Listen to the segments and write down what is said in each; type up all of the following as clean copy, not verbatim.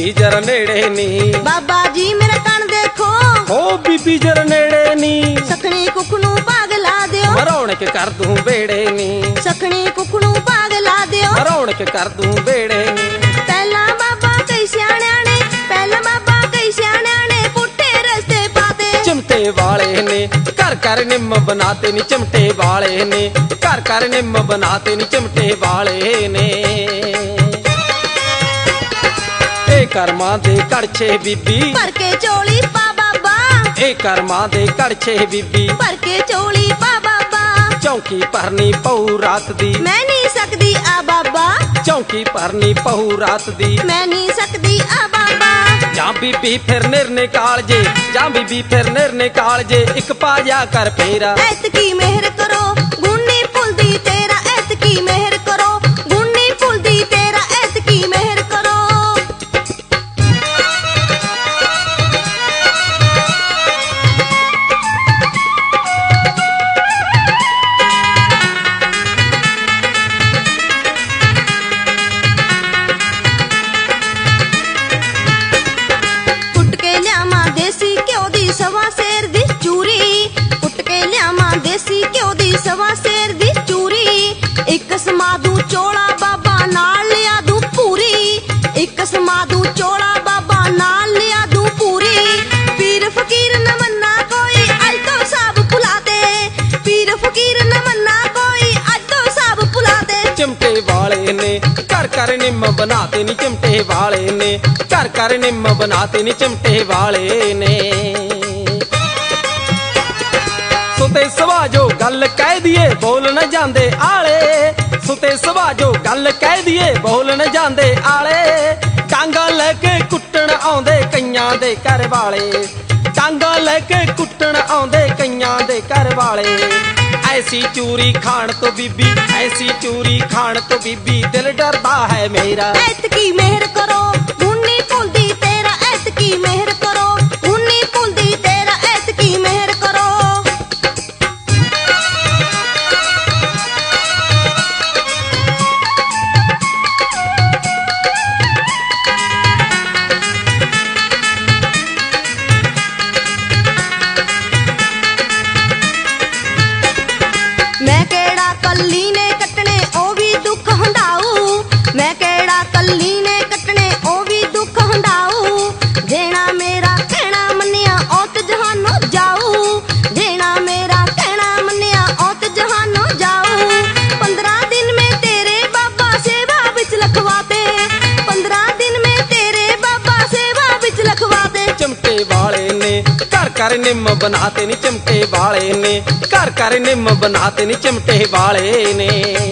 ਬੀਬੀ ਜਰਾ ਨੇੜੇ ਨੀ। ਬਾਬਾ ਜੀ ਮੇਰਾ ਕੰਨ ਦੇਖੋ, ਓ ਬੀਬੀ ਜਰਾ ਨੇੜੇ ਨੀ। ਸਖਣੀ ਕੁੱਖ ਨੂੰ ਭਾਗ ਲਾ ਦਿਓ, ਰੌਣਕ ਕਰ ਦੂੰ ਬੇੜੇ ਨੀ। ਸਖਣੀ ਕੁੱਖ ਨੂੰ ਭਾਗ ਲਾ ਦਿਓ, ਰੌਣਕ ਕਰ ਦੂੰ ਬੇੜੇ ਨੀ। ਪਹਿਲਾਂ ਬਾਬਾ ਕਈ ਸਿਆਣਿਆਂ ਨੇ, ਪਹਿਲਾਂ ਬਾਬਾ ਕਈ ਸਿਆਣਿਆਂ ਨੇ ਪੁੱਠੇ ਰਸਤੇ ਪਾਤੇ। ਚਿਮਟੇ ਵਾਲੇ ਨੇ ਘਰ ਘਰ ਨਿੰਮ ਬਣਾਤੇ ਨੀ, ਚਿਮਟੇ ਵਾਲੇ ਨੇ ਘਰ ਘਰ ਨਿੰਮ ਬਣਾਤੇ ਨੀ, ਚਿਮਟੇ ਵਾਲੇ ਨੇ। ਇਹ ਕਰਮਾਂ ਦੇ ਕੜਛੇ ਬੀਬੀ ਭਰ ਕੇ ਝੋਲੀ ਪਾ ਬਾਬਾ, ਇਹ ਕਰਮਾਂ ਦੇ ਕੜਛੇ ਬੀਬੀ ਭਰ ਕੇ ਝੋਲੀ ਪਾ ਬਾਬਾ। ਚੌਂਕੀ ਭਰਨੀ ਪਊ ਰਾਤ ਦੀ, ਮੈਂ ਨਹੀਂ ਸਕਦੀ ਆ ਬਾਬਾ, ਚੌਂਕੀ ਭਰਨੀ ਪਊ ਰਾਤ ਦੀ। ਮੈਂ ਨਹੀਂ ਸਕਦੀ ਆ ਬਾਬਾ। ਜਾਂ ਬੀਬੀ ਫਿਰ ਨਿਰਨੇ ਕਾਲਜੇ, ਜਾਂ ਬੀਬੀ ਫਿਰ ਨਿਰਨੇ ਕਾਲਜੇ, ਇੱਕ ਪਾ ਜਾ ਕਰ ਫੇਰਾ। ਐਤਕੀ ਮਿਹਰ ਕਰੋ ਗੁਣ ਨੀ ਭੁੱਲਦੀ ਤੇਰਾ, ਐਤਕੀ ਮਿਹਰ ਕਰੋ ਗੁਣ ਨੀ ਭੁੱਲਦੀ ਤੇਰਾ, ਐਤਕੀ ਮਿਹਰ ਕਰੋ। ਕੁੱਟ ਕੇ ਲਿਆਵਾਂ ਦੇਸੀ ਘਿਓ ਦੀ ਸਵਾ ਸੇਰ ਦੀ ਚੂਰੀ, ਕੁੱਟ ਕੇ ਲਿਆਵਾਂ ਦੇਸੀ ਘਿਓ ਦੀ ਸਵਾ ਸੇਰ ਦੀ ਚੂਰੀ। ਇੱਕ ਸਮਾਦੂ ਚੋਲਾ ਬਾਬਾ ਨਾਲ ਲਿਆ ਦੂੰ ਪੂਰੀ, ਇੱਕ ਸਮਾਦੂ ਚੋਲਾ ਬਾਬਾ ਨਾਲ ਲਿਆ ਦੂੰ ਪੂਰੀ। ਪੀਰ ਫਕੀਰ ਨਾ ਮੰਨਾ ਕੋਈ ਅੱਜ ਤੋਂ ਸਭ ਭੁਲਾ ਦੇ, ਪੀਰ ਫਕੀਰ ਨਾ ਮੰਨਾ ਕੋਈ ਅੱਜ ਤੋਂ ਸਭ ਭੁਲਾ ਦੇ। ਚਿਮਟੇ ਵਾਲੇ ਨੇ ਘਰ ਘਰ ਨਿੰਮ ਬਣਾਤੇ ਨੀ, ਚਿਮਟੇ ਵਾਲੇ ਨੇ ਘਰ ਘਰ ਨਿੰਮ ਬਣਾਤੇ ਨੀ, ਚਿਮਟੇ ਵਾਲੇ ਨੇ। ਸੁਤੇ ਸਵਾਜੋ ਗੱਲ ਕਹਿ ਦੀਏ ਬੋਲ ਨਾ ਜਾਂਦੇ ਆਲੇ, ਸੁਤੇ ਸਵਾਜੋ ਗੱਲ ਕਹਿ ਦੀਏ ਬੋਲ ਨਾ ਜਾਂਦੇ ਆਲੇ। ਡਾਂਗਾ ਲੈ ਕੇ ਕੁੱਟਣ ਆਉਂਦੇ ਕਈਆਂ ਦੇ ਘਰ ਵਾਲੇ, ਡਾਂਗਾ ਲੈ ਕੇ ਕੁੱਟਣ ਆਉਂਦੇ ਕਈਆਂ ਦੇ ਘਰ ਵਾਲੇ। ਐਸੀ ਚੂਰੀ ਖਾਣ ਤੋਂ ਬੀਬੀ, ਐਸੀ ਚੂਰੀ ਖਾਣ ਤੋਂ ਬੀਬੀ ਦਿਲ ਡਰਦਾ ਹੈ ਮੇਰਾ। ਐਤਕੀ ਮਿਹਰ ਕਰੋ ਗੁਣ ਨੀ ਭੁੱਲਦੀ ਤੇਰਾ, ਐਤਕੀ ਮਿਹਰ ਕਰੋ ਗੁਣ ਨੀ ਭੁੱਲਦੀ ਤੇਰਾ, ਐਤਕੀ ਮਿਹਰ ਕਰੋ। ਮੈਂ ਕਿਹੜਾ ਕੱਲੀ ਨੇ ਕੱਟਣੇ ਉਹ ਵੀ ਦੁੱਖ ਹੰਢਾਊ, ਮੈਂ ਕਿਹੜਾ ਕੱਲੀ ਨੇ ਕੱਟਣੇ ਉਹ ਵੀ ਦੁੱਖ ਹੰਢਾਊ। ਦੇਣਾ ਮੇਰਾ ਕਹਿਣਾ ਮੰਨਿਆ ਔਤ ਜਹਾਨੋਂ ਜਾਊ, ਦੇਣਾ ਮੇਰਾ ਕਹਿਣਾ ਮੰਨਿਆ ਔਤ ਜਹਾਨੋਂ ਜਾਊ। 15 ਦਿਨ ਮੈਂ ਤੇਰੇ ਬਾਬਾ ਸੇਵਾ ਵਿੱਚ ਲਖਵਾਤੇ, 15 ਦਿਨ ਮੈਂ ਤੇਰੇ ਬਾਬਾ ਸੇਵਾ ਵਿੱਚ ਲਖਵਾਤੇ। ਚਿਮਟੇ ਵਾਲੇ ਨੇ ਘਰ ਘਰ ਨਿੰਮ ਬਣਾਤੇ ਨੀ, ਚਿਮਟੇ ਵਾਲੇ ਨੇ ਘਰ ਘਰ ਨਿੰਮ ਬਣਾਤੇ ਨੀ, ਚਿਮਟੇ ਵਾਲੇ ਨੇ।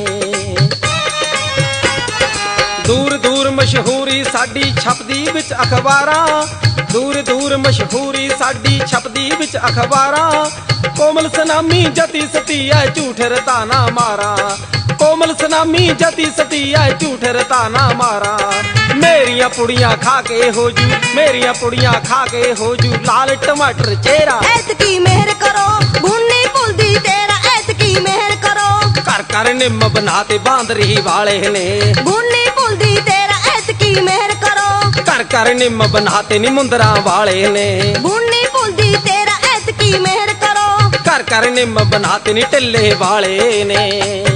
ਦੂਰ ਦੂਰ ਮਸ਼ਹੂਰੀ ਸਾਡੀ ਛਪਦੀ ਵਿੱਚ ਅਖਬਾਰਾਂ, ਦੂਰ ਦੂਰ ਮਸ਼ਹੂਰੀ ਸਾਡੀ ਛਪਦੀ ਵਿੱਚ ਅਖਬਾਰਾਂ। ਕੋਮਲ ਸਨਾਮੀ ਜਤੀ ਸਤੀ ਐ ਝੂਠ ਰਤਾ ਨਾ ਮਾਰਾ, ਕੋਮਲ ਸਨਾਮੀ ਜਤੀ ਸਤੀ ਐ ਝੂਠ ਰਤਾ ਨਾ ਮਾਰਾ। ਮੇਰੀਆਂ ਪੁੜੀਆਂ ਖਾ ਕੇ ਹੋ ਜੂ, ਮੇਰੀਆਂ ਪੁੜੀਆਂ ਖਾ ਕੇ ਹੋ ਜੂ ਲਾਲ ਟਮਾਟਰ ਚਿਹਰਾ। ਐਤਕੀ ਮਿਹਰ ਕਰੋ ਗੁਣ ਨੀ ਭੁੱਲਦੀ ਤੇਰਾ, ਐਤਕੀ ਮਿਹਰ ਕਰੋ। ਘਰ ਘਰ ਨਿੰਮ ਬਣਾਤੇ ਬਾਂਦਰੀ ਵਾਲੇ ਨੇ, ਗੁਣ ਨੀ ਭੁੱਲਦੀ ਤੇਰਾ, ਐਤਕੀ ਮਿਹਰ ਕਰੋ। ਘਰ ਘਰ ਨਿੰਮ ਬਣਾਤੇ ਨੀ ਮੁੰਦਰਾਂ ਵਾਲੇ ਨੇ, ਗੁਣ ਨੀ ਭੁੱਲਦੀ ਤੇਰਾ, ਐਤਕੀ ਮਿਹਰ ਕਰੋ। ਘਰ ਘਰ ਨਿੰਮ ਬਣਾਤੇ ਨੀ ਢਿੱਲੇ ਵਾਲੇ ਨੇ।